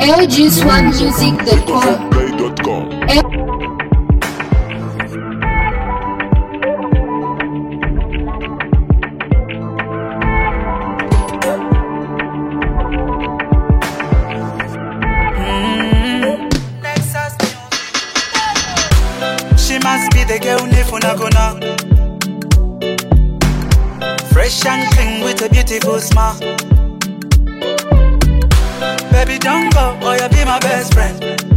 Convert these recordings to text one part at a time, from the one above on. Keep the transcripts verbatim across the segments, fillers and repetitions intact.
L G Swag Music dot com. She must be the girl nifuna gonna. Fresh and clean with a beautiful smile. Baby, don't go, or you'll be my best friend.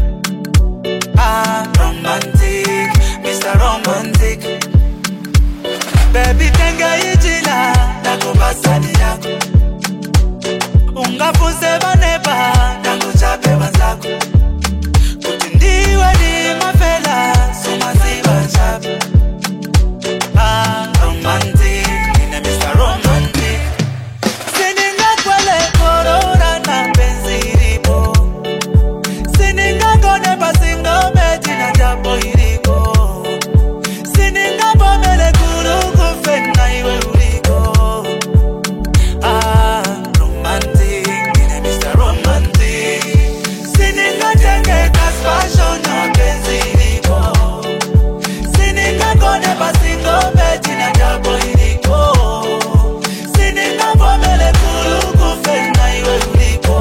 Ah, romantic, Mister Romantic. Baby, tenga ijila, nako basani yako. Ungafunze baneba, nako chape wazako. Kutindiwa ni mafela, sumaziba chape. Ah, romantic, nina Mister Romantic. Sininga kwele korora na benziripo. Sininga kone basingo medina japo iriko. Sininga bomele kuru kufena iwe uriko. Ah, romantic, nina Mister Romantic. Sininga tenge kas passion na benziripo. Sininga kone basingo medina japo iriko. Sininga bomele kuru kufena iwe uriko.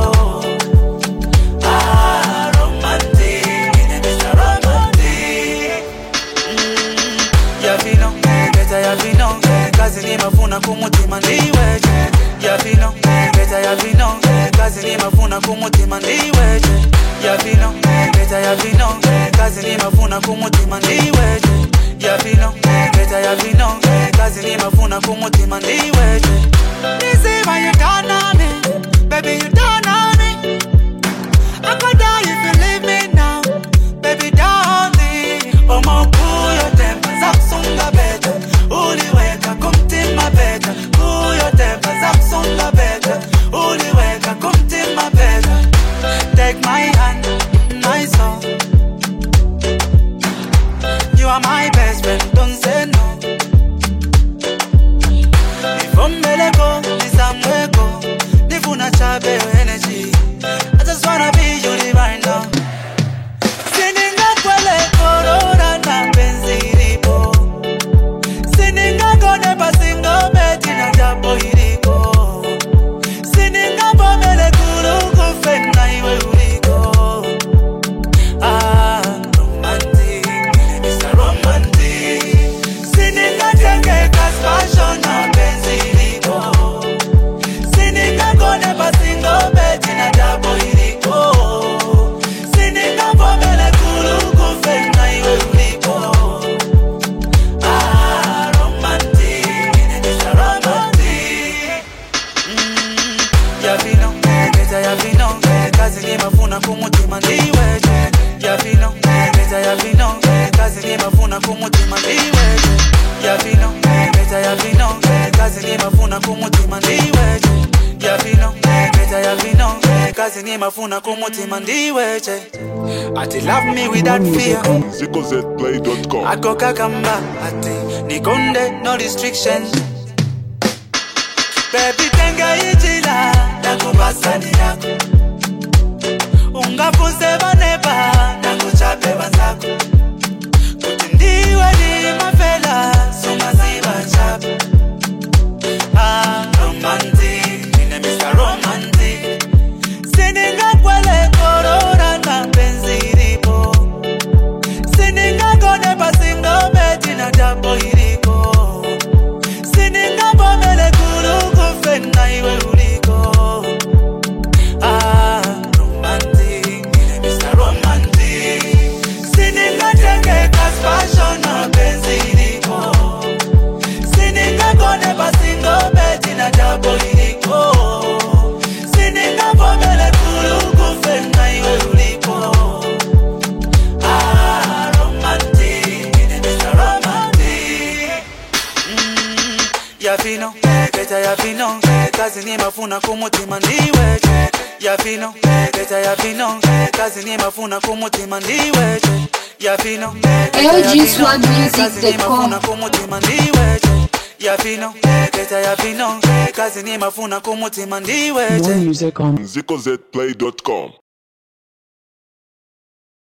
Ah, romantic, nina Mister Romantic. Mm, ya vino, geta ya vino, kazi ni mafuna kumutima ndiweje. Ya vino, geta ya vino, kazi ni mafuna kumutima ndiweje. Ya vino, geta ya vino, kazi ni mafuna kumutima ndiweje. Ya vino, geta ya vino, kazi ni mafuna kumutima ndiweje. Nizima you done on me, baby you done on me. I could die if you leave me now, baby darling. Omo kuyo tempa zaksunga beta, uliweka kumtima beta. Kuyo tempa zaksunga beta, uliweka kumtima beta. Take my hand, my soul. You are my best friend, don't say no. Nivombeleko, nisamweko, nifuna chabe your energy. I just wanna be you right now. Sininga kwele korora na benziripo. Sininga kone basingo medina japo iriko. Sininga bomele kuru kufena iwe uriko. Ah, romantic, Mister Romantic. Sininga tenge kas passion na benziripo. Sininga kone basingo medina japo iriko. Sininga bomele kuru kufena iwe uriko. Ah, romantic, Mister Romantic. Mm, ya vino, geta ya vino, kazi ni mafuna kumutima ndiweje. Ya vino, geta ya vino, kazi ni mafuna kumutima ndiweje. Ya vino, geta ya vino, kazi ni mafuna kumutima ndiweje. Ya vino, geta ya vino, kazi ni mafuna kumutima ndiweje. Ati love me without fear. Zico Z Play dot com. Ako kakamba, ati nikonde no restrictions. Baby tenga ijila, nako basani yako. Ungafunze baneba, nako chape wazako. Kutindiwa ni mafela, sumaziba chape. Ah, romantic, nina Mister Romantic. Sininga kwele korora na benziripo. Sininga kone basingo medina japo iriko. Sininga bomele kuru kufena iwe uriko. Ah, romantic, nina Mister Romantic. Sininga tenge kas passion na benziripo. Sininga kone basingo medina japo iriko. Sininga bomele kuru kufena iwe uriko. Ah, romantic, nina Mister Romantic. Mm, ya vino, geta ya vino, kazi ni mafuna kumutima ndiweje. Ya vino, geta ya vino, kazi ni mafuna kumutima ndiweje. Ya vino, L G Swag Music kazi ni dot com. mafuna kumutima ndiweje. Ya vino, geta ya vino, kazi ni mafuna kumutima ndiweje. Zico Z Play dot com.